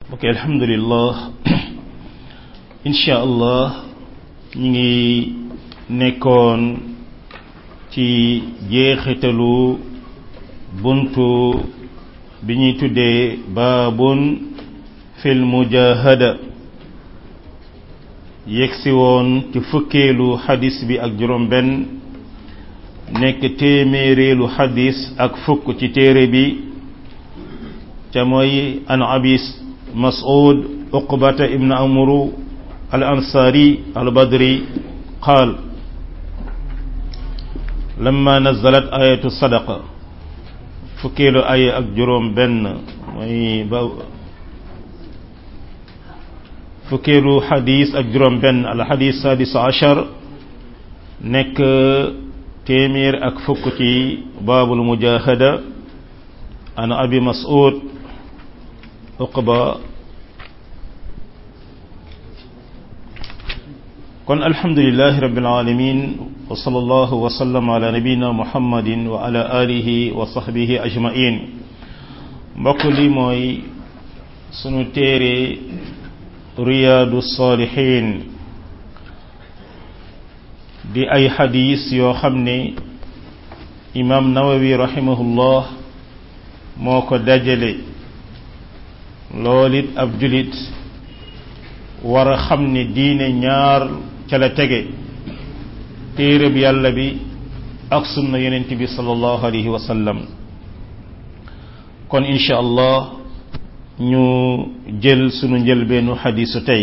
ok alhamdulillah insha allah ñi ngi nekkoon ci jeexitalu buntu bi ñuy tuddee baabun fil mujahada yegsi woon ci fukkeelu xadis bi ak juróom benn nekk téeméereelu xadis ak fukk ci téere bi ca mooy an abis mas'ud uqbata ibn amru al ansari al badri qaal lamma nazalat ayatu sadaqa fukkeelu aya ak juróom benn mooy ba fukkeelu xadis ak juróom benn al xadis sadis ashar nekk téeméer ak fukk ci baabul mujahada an abi mas'ud uqba kon alhamdulillahi rabbil alamin wa sallallahu wa sallam ala nabiyyina muhammadin wa ala alihi wa sahbihi ajma'in mbokk li mooy sunu téere riyaadu saalihiin di ay xadiis yoo xam ne imaam nawawi rahimahullah moo ko dajale loolit ab julit war a xam ne diine ñaar ca la tege téere bi yàlla bi ak sunna yonent bi sallallahu alayhi wa sallam kon insha allah ñu jël sunu njëlbeenu xadiisu tey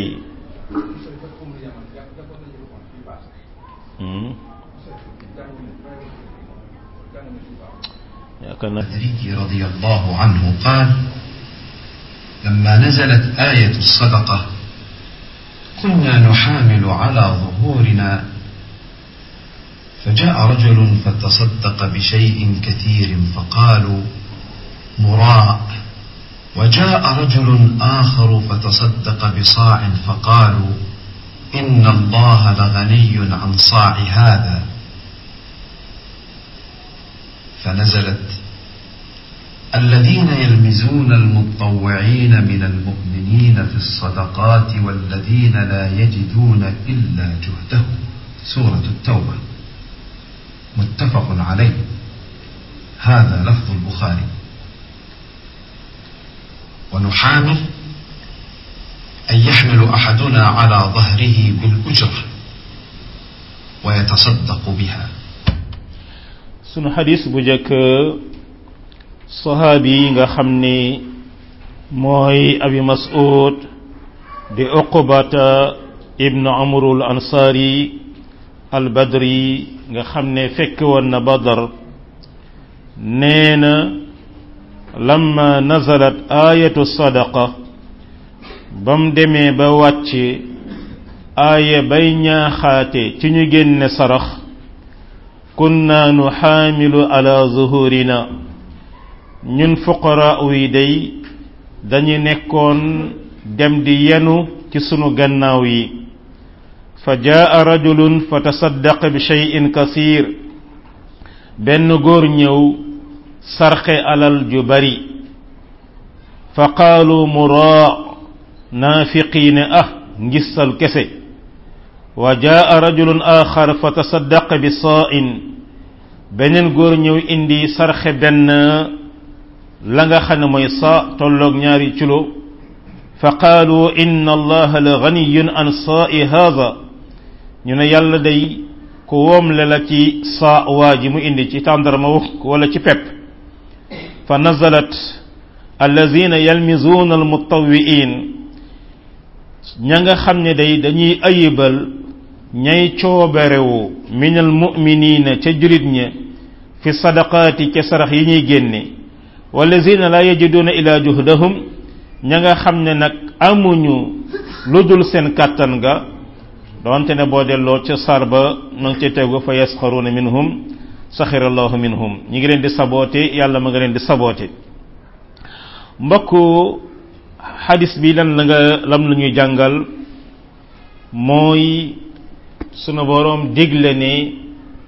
رضي الله عنه قال لما نزلت آية الصدقة كنا نحامل على ظهورنا فجاء رجل فتصدق بشيء كثير فقالوا مراء وجاء رجل آخر فتصدق بصاع فقالوا إن الله لغني عن صاع هذا فنزلت الذين يلمزون المتطوعين من المؤمنين في الصدقات والذين لا يجدون إلا جهدهم سورة التوبة متفق عليه هذا لفظ البخاري ونحامل أن يحمل أحدنا على ظهره بالأجرة ويتصدق بها sunu xadis bu jëkk sahaabi nga xam ni mooy abi mas'ud di uqbata ibnu amrul ansari al badri nga xam ne fekk woon na badar nee na lamma nazalat ayatu sadaqa bam demee ba wàcc aaya bay ñaaxaate ci ñu génne sarax kunna nuhaamilu ala zuhurina ñun fuqaraa yi day dañu nekkoon dem di yenu ci sunu gannaaw yi fa jaa rajulun fa tasaddaqa bi shay'in kasiir benn góor ñëw sarxe alal ju bari fa qaalu muraa naafiqiine ngisal kese wa jaa rajulun aaxar fa tasaddaqa bi saa'in beneen góor ñëw indi sarxe benn la nga xam ne mooy saa tolloog ñaari kilo fa qaalu inna allaha la ganiyun an saa'i haada ñu ne yàlla day ku woomle la ci saa waa ji mu indi ci tàndarma wala ci pepp fa nazalat allazina yalmizuuna almutawwi'in ña nga xam ne day dañuy ayibal ñay coobarewu min almu'minina ca julit ña fi sadaqaati ca sarax yi ñuy génne wallazina la yajiduna ila juhdahum ña nga xam ne nag amuñu lu dul seen kàttan ga doonte ne boo delloo ca sar ba ma ngi ca tegu fa yasxaruna minhum saxira allahu minhum ñi ngi leen di saboote yàlla ma nga leen di saboote mbokku xadis bi lam la ñuy jàngal mooy sunu boroom digle ne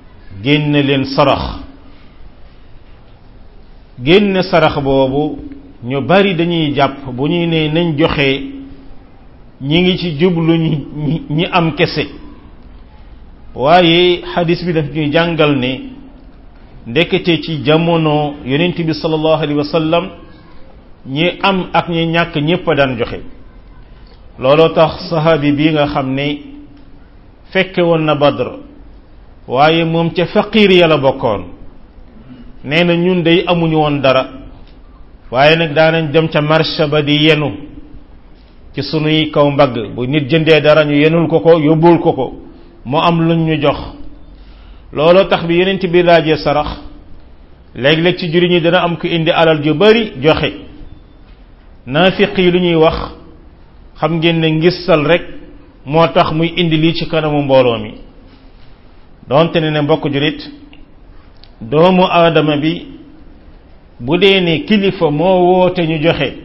génn leen sarax génn sarax boobu ñu bari dañuy jàpp bu ñuy ne nañ joxe ñi ngi ci jublu ñi am kese waaye hadis bi daf ñuy jàngal ne ndekete ci jamono yonent bi sallallahu alayhi wa sallam ñi am ak ñi ñàkk ñépp a daan joxe looloo tax sahabi bi nga xam ne fekke woon na Badr waaye moom ca faqiir ya la bokkoon nee na ñun day amuñu woon dara waaye nag daanañ dem ca marché ba di yenu ci sunuy kaw mbagg bu nit jëndee dara ñu yenul ko yóbbul ko mu am luñ ñu jox looloo tax bi yonent bi laajee sarax léeg-léeg ci juri ñi dana am ku indi alal ju bari joxe naafiq yi lu ñuy wax xam ngeen ne ngissal rek moo tax muy indi lii ci kanamu mbooloo mi donte ne mbokk julit doomu aadama bi bu dee ne kilifa moo woote ñu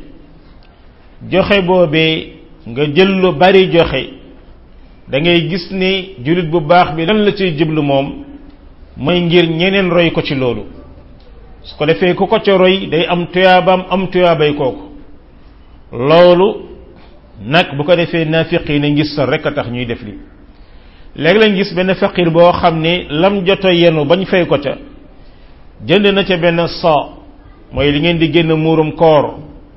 joxe boobee nga jël lu bari joxe da ngay gis ni julit bu baax bi lan la ciy jublu moom mooy ngir ñeneen roy ko ci loolu su ko defee ku ko ca roy day am tuyaabam am tuyaabay kooku loolu nag bu ko defee naafiq yi ne ngissal rek a tax ñuy def li léegi lañ gis benn faqir boo xam ne lam joto yenu bañ fay ko ca jënd na ca benn mooy li ngeen di génn muurum koor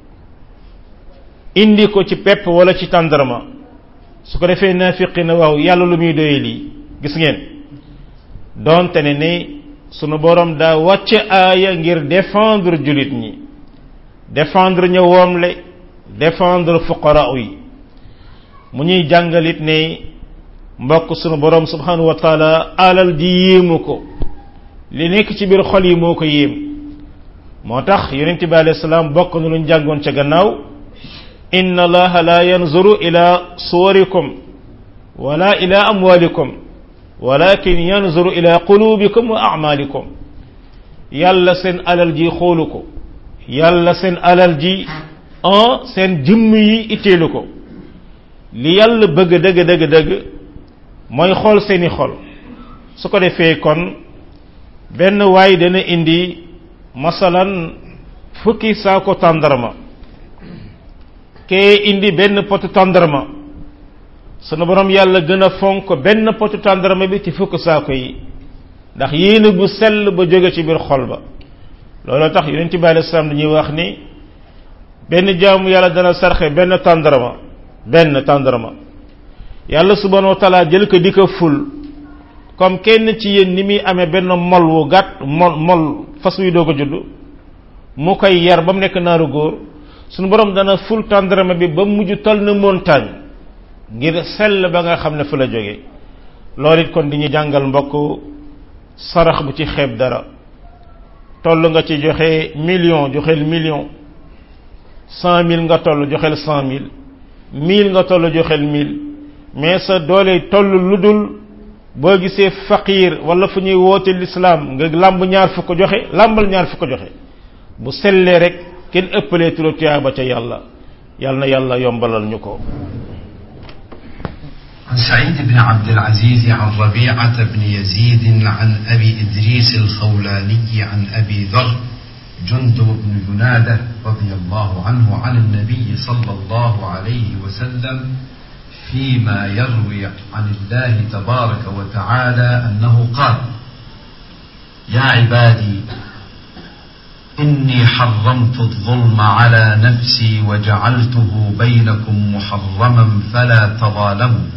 indi ko ci pepp wala ci tàndarma su ko defee naafiqi na waaw yàlla lu muy doye lii gis ngeen donte ne sunu borom daa wàcce aaya ngir défendre julit ñi défendre ña woomle défendre fuqara yi mu ñuy jàngalit ne mbokk sunu borom subhanahu wa taala alal ji yéemu ko li nekk ci biir xol yi moo ko yéem moo tax yonent bi alayhi salaam bokk na luñ jàngoon ca gannaaw inna allaha la yanzuru ila suwarikum wala ila amwalikum walakin yanzuru ila qulubikum wa a'malikum yàlla seen alal ji xoolu ko yàlla seen alal ji seen jëmm yi itteelu ko li yàlla bëgg dëgg mooy xool seeni xol su ko defee kon benn waay dana indi masalan fukki saako tàndarma kee indi benn potu tàndarma sunu borom yàlla gën a fonk benn potu tàndarma bi ci fukk saako yi ndax yéene bu sell ba jóge ci biir xol ba looloo tax yonent bi alayhi salaam dañuy wax ni benn jaamu yàlla dana sarxe benn tàndarma yàlla subhanahu wa taala jël ko di ko ful comme kenn ci yéen ni muy amee benn mol wu gàtt mol fas wi doo ko judd mu koy yar ba mu nekk naaru góor suñu borom dana ful tàndarma bi ba mujj tal na montagne ngir sell ba nga xam ne fu la jógee loolu it kon di ñu jàngal mbokk sarax bu ci xeeb dara toll nga ci joxe million joxel million 100 000 nga toll joxel 100 000 1000 nga toll joxel 1000 mais sa doole toll lu dul boo gisee faqir wala fu ñuy woote l'islam nga làmb ñaar fukk joxe làmbal ñaar fukk joxe bu sellee rek kenn ëppalee turo tuyaaba ca yàlla na yàlla yombalal ñu ko. عن سعيد بن عبد العزيز عن ربيعة بن يزيد عن أبي إدريس الخولاني عن أبي ذر جندب بن جنادة رضي الله عنه عن النبي صلى الله عليه وسلم فيما يروي عن الله تبارك وتعالى أنه قال: يا عبادي إني حرمت الظلم على نفسي وجعلته بينكم محرما فلا تظالموا.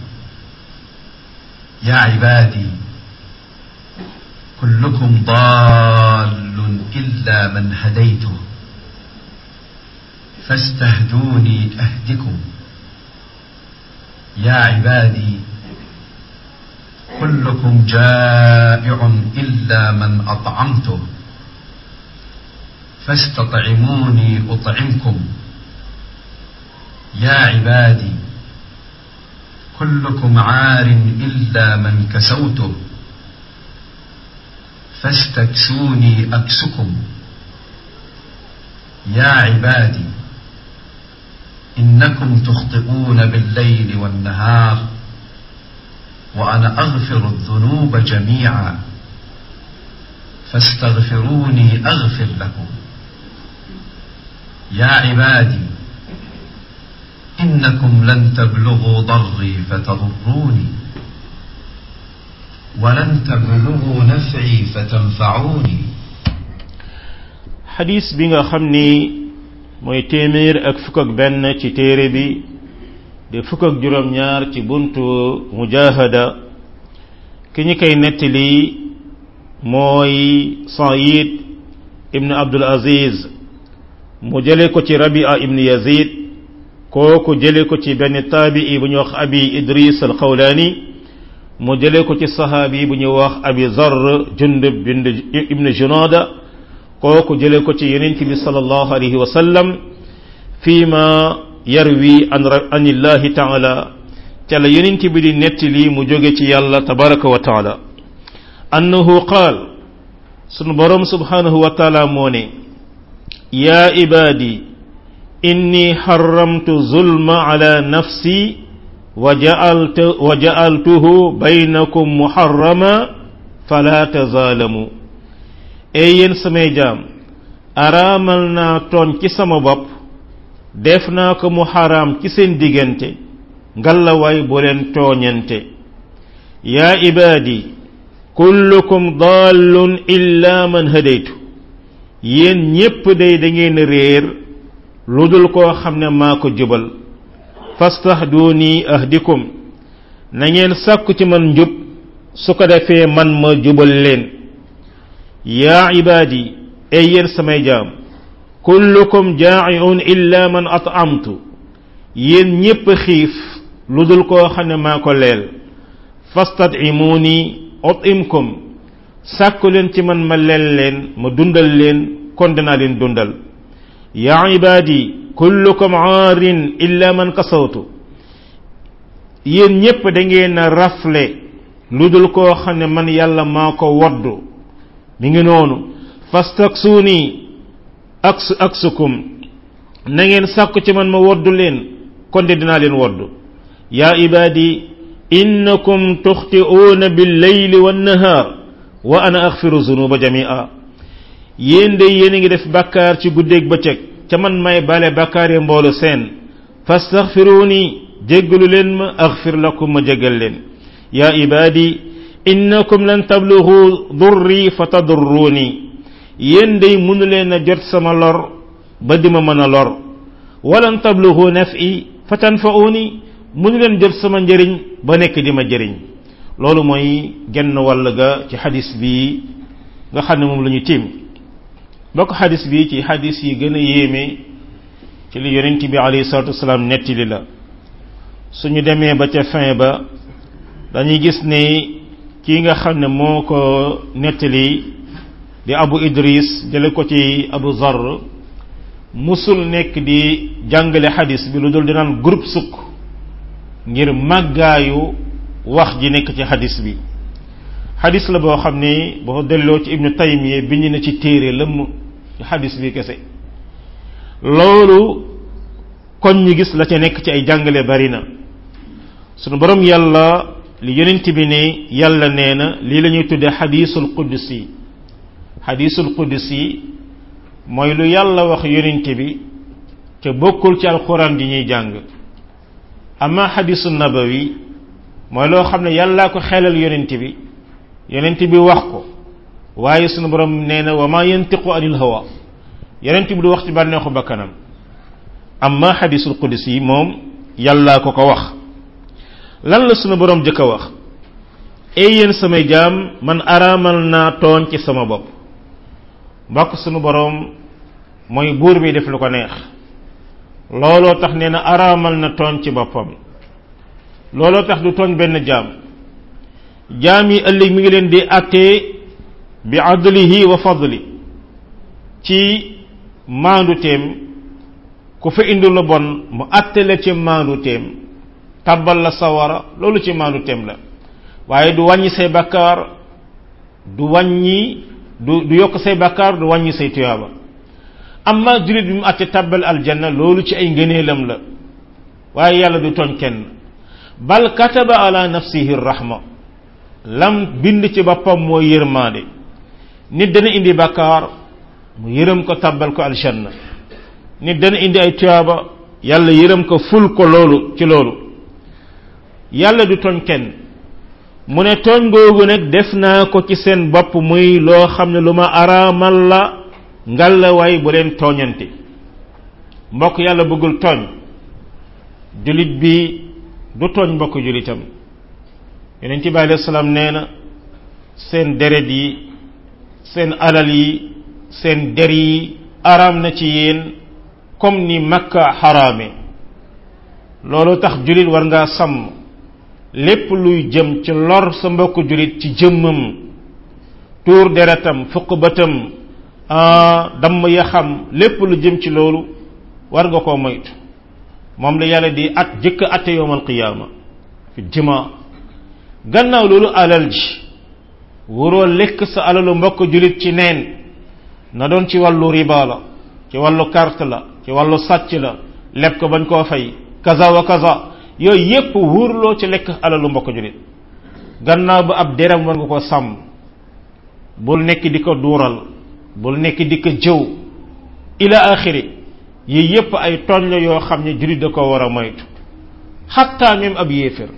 يا عبادي كلكم ضال إلا من هديته فاستهدوني أهدكم. يا عبادي كلكم جائع إلا من أطعمته فاستطعموني أطعمكم. يا عبادي كلكم عار إلا من كسوته فاستكسوني أكسكم. يا عبادي إنكم تخطئون بالليل والنهار وأنا أغفر الذنوب جميعا فاستغفروني أغفر لكم. يا عبادي إنكم لن تبلغوا ضري فتضروني ولن تبلغوا نفعي فتنفعوني. حديث بيغا خمني موي téeméer ak fukk ak benn ci téere bi di fukk ak juróom ñaar ci buntu mujahada ki ñi koy nettali mooy Saïd ibn Abdul Aziz mu jële ko ci Rabi'a ibn Yazid kooku jële ko ci benn taabi'i bu ñu wax Abi Idris al-Khawlani mu jële ko ci sahabi bu ñu wax Abi Zarr Jundub ibn Junada kooku jële ko ci yonent bi sallallahu alayhi wa sallam fima yarwi an illahi ta'ala ca la yonent bi di nettali mu jóge ci yàlla tabaraka wa ta'ala annahu qaal sunu borom subhanahu wa ta'ala moo ne ya ibadi inni harramtu zulma ala nafsi wa ja'altuhu baynakum muharrama fala tazalamu ey yéen samay jaam araamal naa tooñ ci sama bopp def naa ko mu xaraam ci seen diggante ngallawaay bu leen tooñante yaa ibaadi kullukum dallun illa man hadaytu yéen ñépp day da ngeen réer lu dul koo xam ne maa ko jubal fastahduni ahdikum na ngeen sàkku ci man njub su ko defee man ma jubal leen yaa ibaadi ey yéen samay jaam kullukum jaa'iun illa man at'amtu yéen ñépp xiif lu dul koo xam ne maa ko leel fastad'imuni ut'imkum sàkku leen ci man ma leel leen ma dundal leen kon dinaa leen dundal yaa ibaadi kullukum aarin illa man kasawtu yéen ñépp da ngeen a rafle lu dul koo xam ne man yàlla maa ko woddu mi ngi noonu fastaksuni aksukum na ngeen sàkku ci man ma woddu leen kon de dinaa leen woddu yaa ibaadi innakum tuxti'uuna bil-layli wan-nahaar wa ana aghfiru zunuba jami'a yéen de yéen a ngi def bàkkaar ci guddeeg bëccëg ca man may bale bàkkaar yi mboolu seen fastaghfiruni jéggalu leen ma aghfir lakum ma jéggal leen yaa ibaadi innakum lan tablughu durri fatadurruni yéen day mënu leen a jot sama lor ba dima mën a lor walan tablughu naf'i fatanfa'uni mënu leen jot sama njëriñ ba nekk di ma jëriñ loolu mooy genn wàll ga ci xadis bi nga xam ne moom la ñu tiim bokk xadis bi ci xadis yi gën a yéeme ci li yonent bi alayhi salatu wasalaam nettali la suñu demee ba ca fin ba dañuy gis ne kii nga xam ne moo ko nettali di Abu Idris jële ko ci Abu Zarr musul nekk di jàngale xadis bi lu dul dinaan groupe sukk ngir màggaayu wax ji nekk ci xadis bi xadis la boo xam ne boo delloo ci Ibnu Taymiya bind na ci téere lëmm ci xadis bi kese loolu kon ñu gis la ca nekk ci ay jàngale bari na sunu borom yàlla li yonent bi ne yàlla nee na lii la ñuy tuddee xadisul qudsi xadisul qudsi mooy lu yàlla wax yonent bi te bokkul ci alquran di ñuy jàng amma xadisul nabawi mooy loo xam ne yàllaa ko xelal yonent bi wax ko waaye sunu borom nee na wa ma yantiqu anil hawa yonent bi du wax ci bànneexu bakkanam amma xadisul qudsi moom yàllaa ko wax lan la sunu borom jëkk a wax ey yéen samay jaam man araamal naa tooñ ci sama bopp mbokk sunu borom mooy buur bi def lu ko neex looloo tax nee na araamal na tooñ ci boppam looloo tax du tooñ benn jaam yi ëllëg mi ngi leen di àttee bi adlihi wa fadli ci maandu teem ku fa indi lu bon mu àtte la ci maandu teem tabbal la sawara loolu ci maandu teem la waaye du wàññi say bakkaar du yokk say bakkaar du wàññi say tuyaaba amma julit bi mu àtte tabbal aljanna loolu ci ay ngëneelam la waaye yàlla du tooñ kenn bal kataba ala nafsihi rahma lam bind ci boppam mooy yërmaande nit dana indi bakkaar mu yërëm ko tabbal ko aljanna nit dana indi ay tuyaaba yàlla yërëm ko ful ko loolu ci loolu yàlla du tooñ kenn mu ne tooñ googu nag def naa ko ci seen bopp muy loo xam ne lu ma araamal la ngalla waay bu leen tooñante mbokk yàlla bëggul tooñ julit bi du tooñ mbokk julitam yonent bi alayhi salaam nee na seen deret yi seen alal yi seen der yi araam na ci yéen comme ni makka xaraame loolu tax julit war ngaa sàmm lépp luy jëm ci lor sa mbokk julit ci jëmmam tuur deretam fuq bëtam damm yaxam lépp lu jëm ci loolu war nga koo moytu moom la yàlla di jëkk atte yowmal qiyaama fi jima gannaaw loolu alal ji wuroo lekk sa alalu mbokk julit ci neen na doon ci wàllu riba la ci wàllu carte la ci wàllu sàcc la leb ko bañ koo fay kaza wa kaza yooyu yépp wurloo ci lekk alalu mbokk julit gannaaw ba ab deram war nga ko sàmm bul nekk di ko duural bul nekk di ko jëw ila axiri yi yépp ay tooñ la yoo xam ne julit da ko war a moytu xatta même ab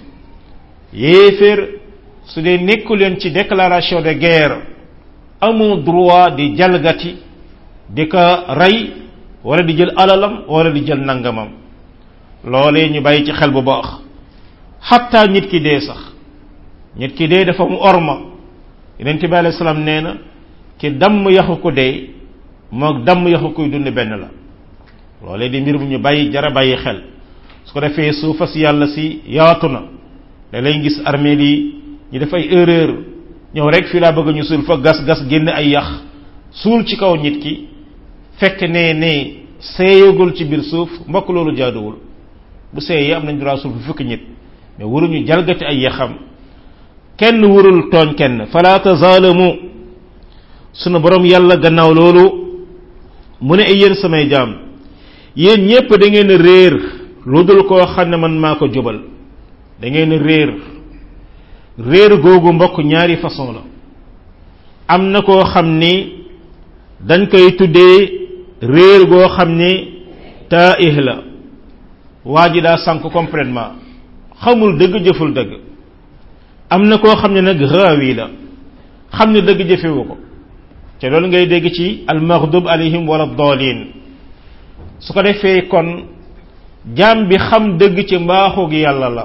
yéeféer su dee nekku leen ci déclaration de guerre amoo droit di jalgati di ko rey wala di jël alalam wala di jël nangamam loolee ñu bàyyi ci xel bu baax xatta nit ki dee sax nit ki dee dafa mu orma yonent bi alayhi salaam nee na ki damm yaxu ko dee moog damm yaxu koy dund benn la loolee di mbir bu ñu bàyyi jara bàyyi xel su ko defee suufa si yàlla si yaatu na da lay gis armée yi ñu def ay erreur ñëw rek fii laa bëgg ñu suul fa gas génn ay yax suul ci kaw nit ki fekk ne seeyagul ci biir suuf mbokk loolu jaaduwul bu seeyee am nañ droit suul fi fukki nit mais waruñu jalgati ay yaxam kenn warul tooñ kenn fala tazaalamu sunu borom yàlla gannaaw loolu mu ne ay yéen samay jaam yéen ñépp da ngeen réer lu dul koo xam ne man maa ko jubal da ngeen réer googu mbokk ñaari façon la am na koo xam ni dañ koy tuddee réer goo xam ni taa'ih la waa ji daa sànk complètement xamul dëgg jëful dëgg am na koo xam ne nag raawi la xam ne dëgg jëfewu ko te loolu ngay dégg ci almaghdub alayhim wala daalin su ko defee kon jaam bi xam dëgg ci mbaaxu gi yàlla la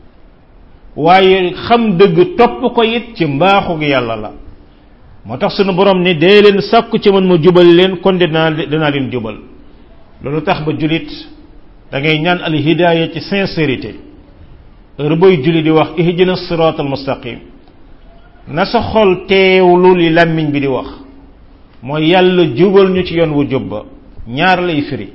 waaye xam dëgg topp ko it ci mbaaxu gi yàlla la moo tax sunu borom ne dee leen sàkku ci man ma jubal leen kon dinaa leen jubal loolu tax ba julit da ngay ñaan al hidaaya ci sincérité heure booy julli di wax ihdina siraat al mustaqim na sa xol teewlu li làmmiñ bi di wax mooy yàlla jubal ñu ci yoon wu jub ba ñaar lay firi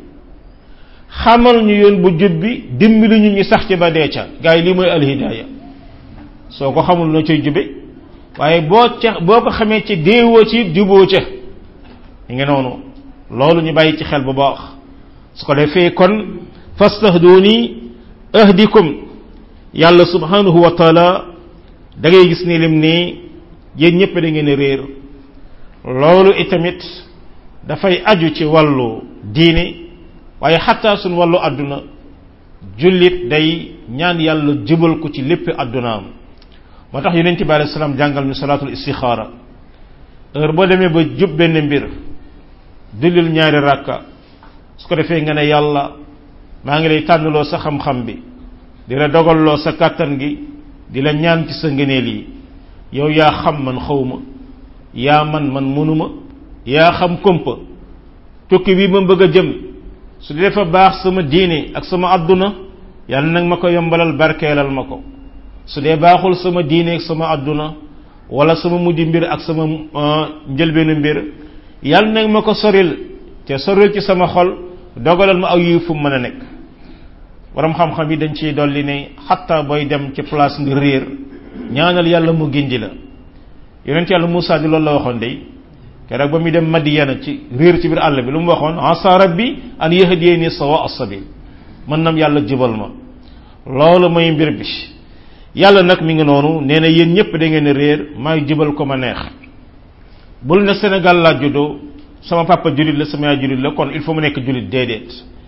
xamal ñu yoon bu jub bi dimbali ñu sax ci ba dee ca gaa yi lii mooy al hidaaya soo ko xamul noo cay jube waaye boo ko xamee ci déewoo ci juboo ca ñu ngi noonu loolu ñu bàyyi ci xel bu baax su ko defee kon fastahduni ahdikum yàlla subhanahu wa taala da ngay gis ni lim ni yéen ñëpp da ngeen réer loolu itamit dafay aju ci wàllu diine waaye xataa suñ wàllu àdduna jullit day ñaan yàlla jubal ko ci lépp àddunaam moo tax yonent bi alayhi salaam jàngal ñu salaatul istixaara heure boo demee ba jub benn mbir dullil ñaari rakka su ko defee nga ne yàlla maa ngi lay tànnloo sa xam-xam bi di la dogalloo sa kàttan gi di la ñaan ci sa ngëneel yi yow yaa xam man xawma yaa man mënuma yaa xam kumpa tukki bi ma bëgg a jëm su dee dafa baax sama diine ak sama àdduna yàlla nag ma ko yombalal barkeelal ma ko su dee baaxul sama diine ak sama àdduna wala sama mujj mbir ak sama njëlbeenu mbir yàlla nag ma ko soril te soril ci sama xol dogalal ma aw yi fu mën a nekk borom xam-xam yi dañ ciy dolli ne xatta booy dem ci place nga réer ñaanal yàlla mu gindi la yonent yàlla Muusaa di loolu la waxoon day keroog ba muy dem Madiyana ci réer ci biir àll bi lu mu waxoon asa rabbi an yahdiyani sawa as-sabil mën nam yàlla jubal ma loolu mooy mbir bi yàlla nag mi ngi noonu nee na yéen ñëpp da ngeen réer maay jubal ko ma neex bul ne Sénégal laa juddoo sama papa julit la sama yaay julit la kon il faut mu nekk julit déedéet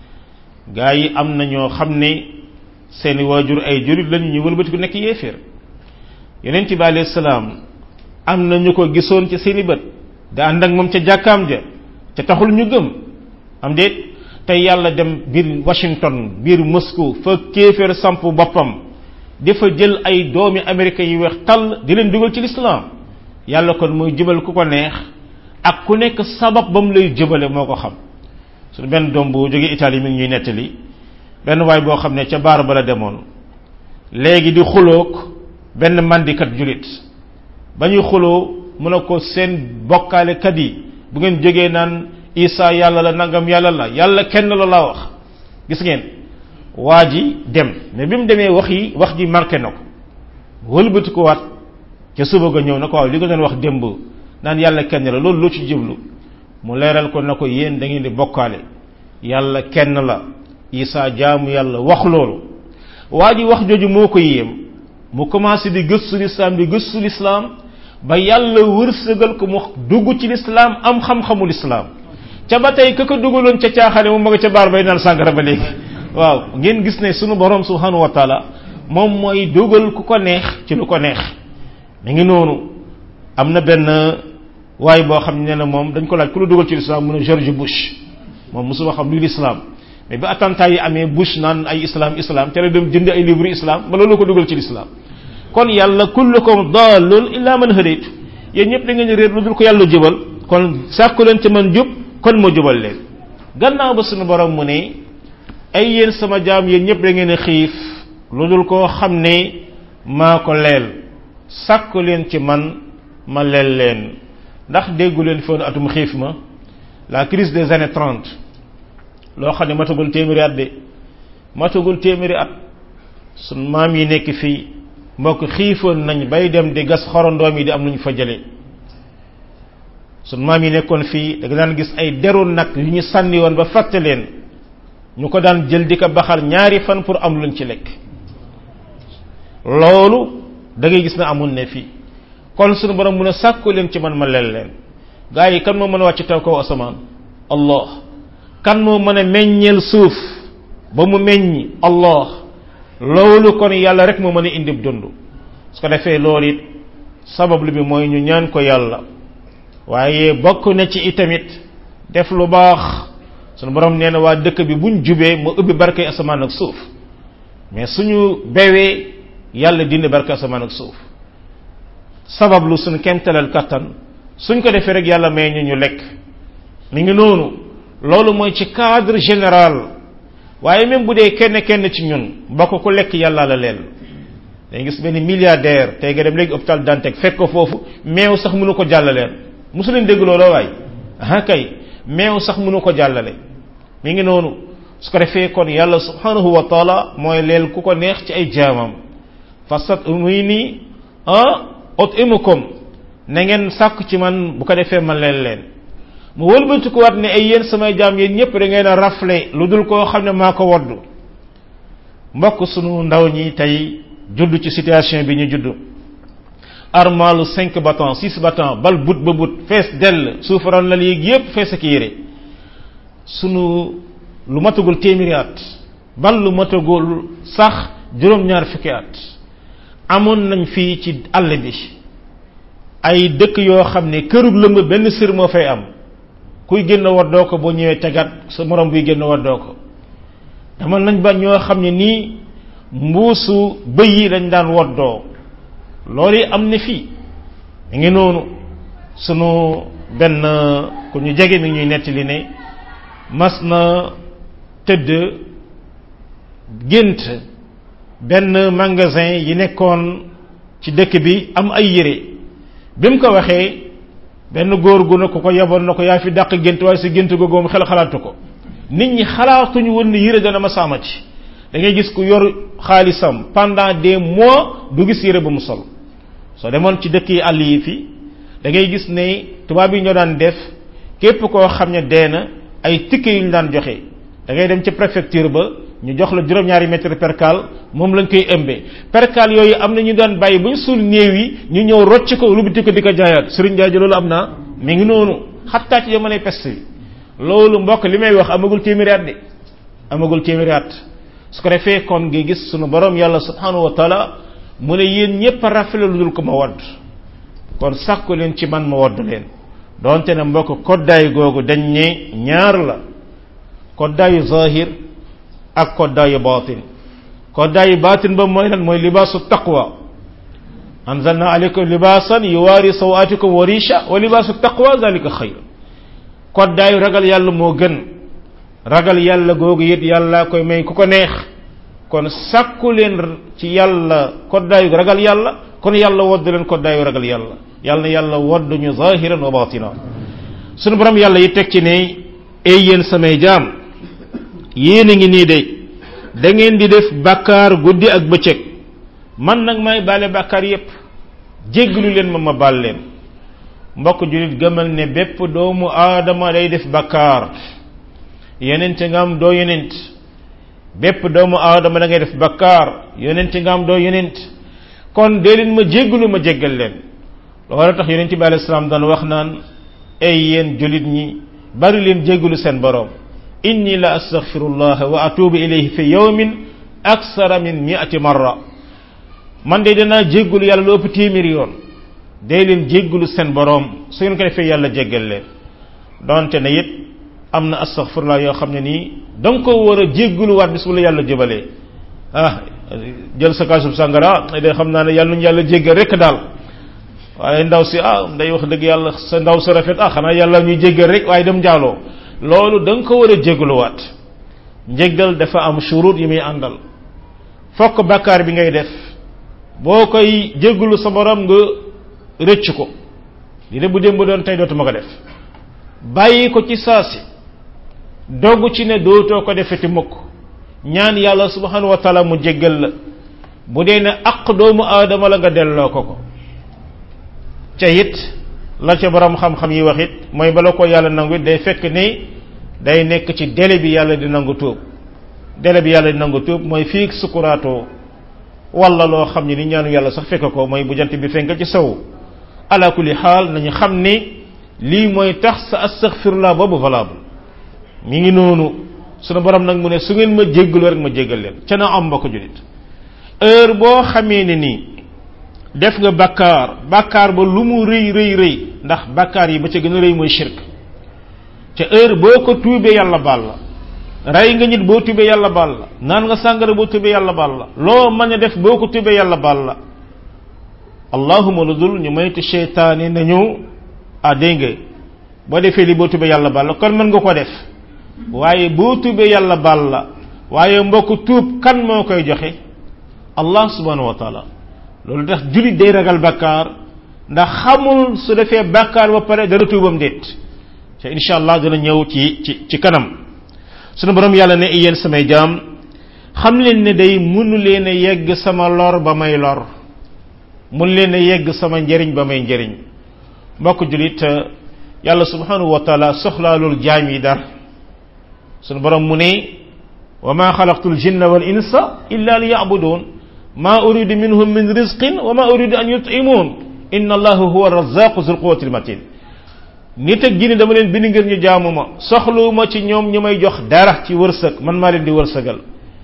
gaa yi am na ñoo xam ne seeni waajur ay julit lañu ñu wëlbati ko nekk yéeféer yonent bi alayhi salaam am na ñu ko gisoon ci seeni bët da ànd ak moom ca jàkkaam ja ca taxul ñu gëm am déet tey yàlla dem biir Washington biir Moscou fa kéeféer samp boppam dafa jël ay doomi américains yu weex tàll di leen dugal ci lislaam yàlla kon mooy jubal ku ko neex ak ku nekk sabab ba mu lay jubale moo ko xam suñu benn doom bu jógee Italie mi ngi ñuy nettali benn waay boo xam ne ca baar ba la demoon léegi di xuloog benn mandikat julit ba ñuy xuloo mu ne ko seen bokkaalekat yi bu ngeen jógee naan Isa yàlla la nangam yàlla la yàlla kenn la laa wax gis ngeen waa ji dem mais bi mu demee wax ji marqué na ko wëlbati ko waat ca suba ga ñëw na ko waaw li nga doon wax démb naan yàlla kenn la loolu loo ci jublu mu leeral ko na ko yéen da ngeen di bokkaale yàlla kenn la Isa jaamu yàlla wax loolu waa ji wax jooju moo ko yéem mu commencé di gëstu lislaam ba yàlla wërsëgal ko mu dugg ci lislaam am xam-xamu lislaam ca ba tey ka ko dugaloon ca caaxaane mu ma nga ca baar bay naan sàngara ba léegi waaw ngeen gis ne sunu borom subhanahu wa taala moom mooy dugal ku ko neex ci lu ko neex mi ngi noonu am na benn waay boo xam ne moom dañ ko laaj ku la dugal ci lislaam mu ne George Bush moom mosuma xam luy lislaam mais bi attentat yi amee Bush naan ay islam te la dem jënd ay livre islam ba loolu ko dugal ci lislaam kon yàlla kullukum dallun illa man hadaytu yéen ñëpp da ngeen réer lu dul ko yàlla jubal kon sàkku leen ci man jub kon ma jubal leen gannaaw ba sunu borom mu ne ay yéen sama jaam yéen ñëpp da ngeen a xiif lu dul koo xam ne maa ko leel sàkku leen ci man ma leel leen ndax déggu leen foon atum xiif ma la crise des années 30 loo xam ne matagul téeméeri at sunu maam yi nekk fii mbokk xiifoon nañ bay dem di gas xorondoom yi di am lu ñu fa jëlee sunu maam yi nekkoon fii da nga daan gis ay deru nag yu ñu sànni woon ba fàtte leen ñu ko daan jël di ko baxal ñaari fan pour am luñ ci lekk loolu da ngay gis na amoon ne fii kon sunu borom mun a sàkku leen ci man ma leen gaa yi kan moo mën a wàcc taw kaw asamaan Allah kan moo mën a meññeel suuf ba mu meññi Allah loolu kon yàlla rek moo mën a indi dund su ko defee loolu it sabab lu bi mooy ñu ñaan ko yàlla waaye bokk na ci itamit def lu baax sunu borom nee na waa dëkk bi buñ jubee ma ubbi barke asamaan ak suuf mais suñu bewee yàlla dindi barke asamaan ak suuf sabab lu suñu kemtalal kattan suñ ko defee rek yàlla may ñu lekk mi ngi noonu loolu mooy ci cadre général waaye même bu dee kenn ci ñun bokk ku lekk yàlla la leel day gis benn milliardaire tey nga dem léegi hôpital Dantec fekk ko foofu meew sax mënu ko jàllaleen mosu leen dégg loolu waay kay meew sax mënu ko jàllale mi ngi noonu su ko defee kon yàlla subhanahu wa taala mooy leel ku ko neex ci ay jaamam fasat muy nii utimukum na ngeen sàkk ci man bu ko defee man leen mu wëlbati ko waat ne ay yéen samay jaam yéen ñëpp da ngeen a rafle lu dul koo xam ne maa ko woddu mbokk sunu ndaw ñi tey judd ci situation bi ñu judd armalu 5 battant 6 battant bal but ba but fees dell suufaral na léegi yépp fees ak yére sunu lu matagul téeméeri at bal lu matagul sax juróom-ñaar fukki at amoon nañ fii ci àll bi ay dëkk yoo xam ne kërug lëmb benn sër moo fay am kuy génn waddoo ko boo ñëwee tegaat sa morom buy génn waddoo ko dama nañ ba ñoo xam ne nii mbuusu bëy yi lañ daan waddoo loolu yi am ne fii mi ngi noonu sunu benn ku ñu jege mi ñuy nettali ne mas na tëdd gént benn magasin yi nekkoon ci dëkk bi am ay yére bi mu ko waxee benn góor gu ne ko yeboon na ko yaa fi dàq gént waaye si gént googu moom xel xalaatu ko nit ñi xalaatuñu woon ne yére dana ma saama ci da ngay gis ku yor xaalisam pendant des mois du gis yére bu mu sol soo demoon ci dëkk yi àll yi fii da ngay gis ne tubaab yi ñoo daan def képp koo xam ne dee na ay ticket yu ñu daan joxe da ngay dem ci préfecture ba ñu jox la juróom-ñaari mètre percale moom lañ koy ëmbee percale yooyu am na ñu daan bàyyi bu ñu suul néew yi ñu ñëw rocc ko lu biti ko di ko jaayaat Serigne Ndiaye loolu am naa mi ngi noonu xattaa ci jamonoy peste bi loolu mbokk li may wax amagul téeméeri at de amagul téeméeri at su ko defee kon nga gis sunu borom yàlla subhanahu wa taala mu ne yéen ñépp a rafetlu lu dul ko ma wadd kon sàkku leen ci man ma wadd leen donte ne mbokk koddaay googu dañ ne ñaar la koddaayu zahir ak koddaayu batin koddaayu batin ba mooy lan mooy libaasu taqwa anzalna alaykum libaasan yuwaari sawaatikum wa risha wa libaasu taqwa zalika xayr koddaayu ragal yàlla moo gën ragal yàlla googu it yàlla koy may ku ko neex kon sàkku leen ci yàlla koddaayu ragal yàlla kon yàlla wodd leen koddaayu ragal yàlla yàlla na yàlla wodd ñu zahiran wa batina sunu borom yàlla yi teg ci ne ay yéen samay jaam yéen a ngi nii de da ngeen di def bàkkaar guddi ak bëccëg man nag may baale bàkkaar yépp jéggalu leen ma baal leen mbokk julit gëmal ne bépp doomu aadama day def bàkkaar yonent nga am doo yonent bépp doomu aadama da ngay def bàkkaar yonent nga am doo yonent kon dee leen ma jéggalu ma jéggal leen loolu tax yonent bi alayhi salaam daan wax naan ay yéen julit ñi bari leen jéggalu seen borom inni la astaghfirullah wa atubu ilayhi fi yawmin aksara min 100 marra man de danaa jéggalu yàlla lu ëpp téeméeri yoon day leen jéggalu seen borom su ngeen ko defee yàlla jéggal leen donte ne it am na astaghfirullah yoo xam ne nii da nga ko war a jéggalu waat bis bu la yàlla jëbalee jël sa kaasub sàngara day xam naa ne yàlla ñu yàlla jéggal rek daal waaye ndaw si day wax dëgg yàlla sa ndaw sa rafet xanaa yàlla ñuy jéggal rek waaye dem jaaloo loolu da nga ko war a jéggaluwaat njéggal dafa am shurut yi muy àndal fokk bàkkaar bi ngay def boo koy jéggalu sa borom nga rëcc ko li de bu démb doon tey dootuma ko def bàyyi ko ci saasi dogg ci ne dootoo ko defeti mukk ñaan yàlla subhanahu wa taala mu jéggal la bu dee ne aq doomu aadama la nga delloo ko ca it la ca borom xam-xam yi wax it mooy bala ko yàlla nangu it day fekk ni day nekk ci délai bi yàlla di nangu tuub délai bi yàlla di nangu tuub mooy fii sukuraatoo wala loo xam ne ni ñaanu yàlla sax fekk ko mooy bu jant bi fenk ci sow ala kulli xaal nañu xam ni lii mooy tax sa astaghfirullah boobu valable mi ngi noonu sunu borom nag mu ne su ngeen ma jéggalu rek ma jéggal leen ca na am mbokk julit heure boo xamee ne nii def nga bàkkaar ba lu mu rëy ndax bàkkaar yi ba ca gën a rëy mooy shirk ca heure boo ko tuubee yàlla baal la rey nga nit boo tuubee yàlla baal la naan nga sàngara boo tuubee yàlla baal la loo mën a def boo ko tuubee yàlla baal la allahuma lu dul ñu moytu seytaane nañu dégg nga boo defee li boo tuubee yàlla baal la kon mën nga ko def waaye boo tuubee yàlla baal la waaye mbokk tuub kan moo koy joxe allah subhanahu wa taala loolu tax julit day ragal bàkkaar ndax xamul su defee bàkkaar ba pare dara tuubam déet te insha allah dina ñëw ci kanam sunu borom yàlla ne yéen samay jaam xam leen ne day mënu leen a yegg sama lor ba may lor mun leen a yegg sama njëriñ ba may njëriñ mbokk julit yàlla subhanahu wa taala soxlaalul jaam yi dara sunu borom mu ne wa ma xalaqtul jinna wal insa illa liya'budun ma uridu minhum min rizqin wa ma uridu an yut'imun inna allaha huwa ar-razzaqu dhul quwwati al-matin nit ak jinne dama leen bind ngir ñu jaamu ma soxluuma ci ñoom ñu may jox dara ci wërsëg man maa leen di wërsëgal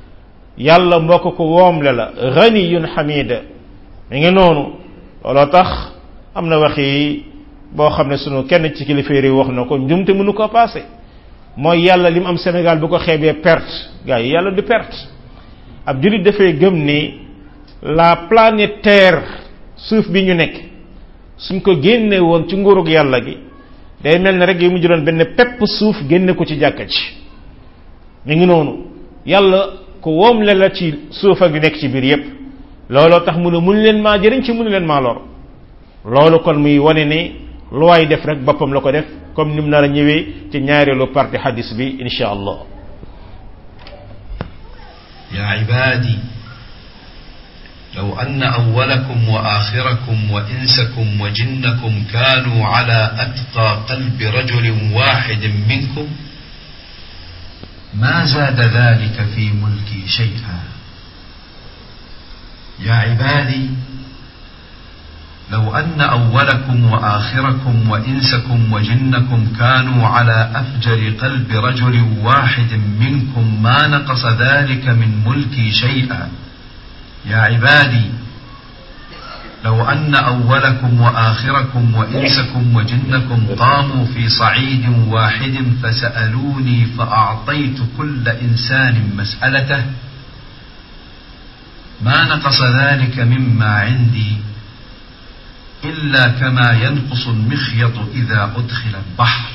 yàlla mbokk ko woomle la ghaniyun hamida mi ngi noonu looloo tax am na waxi boo xam ne sunu kenn ci kilifa yi wax na ko njumte mënu ko passé mooy yàlla li mu am Sénégal bu ko xeebee perte gars yi yàlla du perte ab julit dafay gëm ni la planète Terre suuf bi ñu nekk suñ ko génne woon ci nguurug yàlla gi day mel ne rek yi mu jëloon benn pepp suuf génne ko ci jàkka ci mi ngi noonu yàlla ko woomle la ci suuf ak di nekk ci biir yépp looloo tax mu ne mun leen maa jëriñ ci mënu leen maa lor loolu kon muy wane ne lu waay def rek boppam la ko def comme ni mu nar a ñëwee ci ñaareelu partie hadis bi insha allah ya ibadi لو أن أولكم وآخركم وإنسكم وجنكم كانوا على أتقى قلب رجل واحد منكم ما زاد ذلك في ملكي شيئا يا عبادي لو أن أولكم وآخركم وإنسكم وجنكم كانوا على أفجر قلب رجل واحد منكم ما نقص ذلك من ملكي شيئا. يا عبادي لو أن أولكم وآخركم وإنسكم وجنكم قاموا في صعيد واحد فسألوني فأعطيت كل إنسان مسألته ما نقص ذلك مما عندي إلا كما ينقص المخيط إذا أدخل البحر.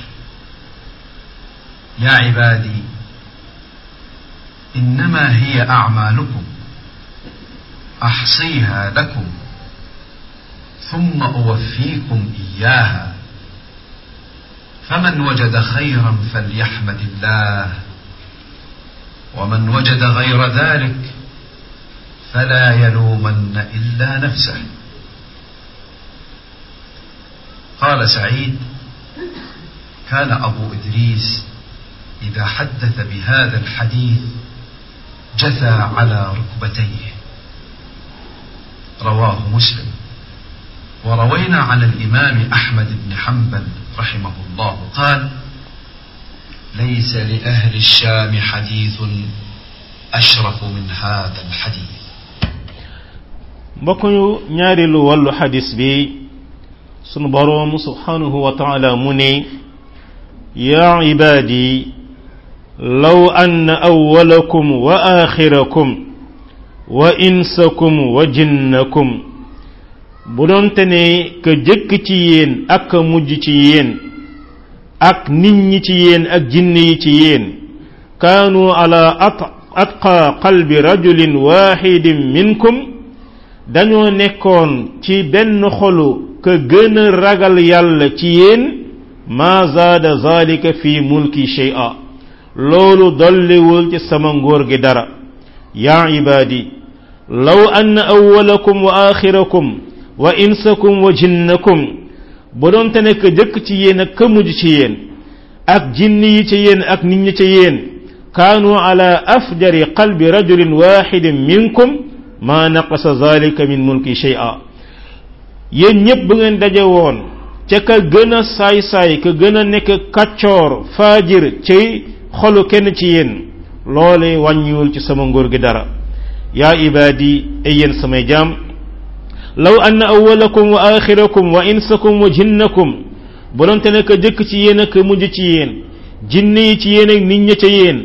يا عبادي إنما هي أعمالكم أحصيها لكم ثم أوفيكم إياها، فمن وجد خيرا فليحمد الله، ومن وجد غير ذلك فلا يلومن إلا نفسه. قال سعيد: كان أبو إدريس إذا حدث بهذا الحديث جثى على ركبتيه. رواه مسلم. وروينا عن الإمام أحمد بن حنبل رحمه الله قال: ليس لأهل الشام حديث أشرف من هذا الحديث. بكو ñaari lu wallu hadith bi sunu borom subhanahu wa ta'ala muni ya ibadi law anna awwalakum wa akhirakum wa insakum wa jinnakum bu doonte ne ka jëkk ci yéen ak ka mujj ci yéen ak nit ñi ci yéen ak jinne yi ci yéen kaanu ala atqa qalbi rajulin wahidin minkum dañoo nekkoon ci benn xolu ka gën a ragal yàlla ci yéen ma zaada zalika fi mulki shay'a loolu dolliwul ci sama ngóor gi dara. ya ibadi law anna awwalakum wa akhirakum wa insakum wa jinnakum bu doonte ne ka jëkk ci yéen ak ka mujj ci yéen ak jinni yi ci yéen ak nit ñi ci yéen kaanu ala afjari qalbi rajulin wahidin minkum ma naqasa zalika min mulki shay'a yéen ñépp bu ngeen daje woon ca ka gën a saay-saay ka gën a nekk kaccoor faajir ci xolu kenn ci yéen loole wàññiwul ci sama ngóor gi dara. yaa ibadi ay yéen samay jaam law anna awwalakum wa akhirakum wa insakum wa jinnakum bu doonte ne ka jëkk ci yéen ak mujj ci yéen jinne yi ci yéen ak nit ñi ci yéen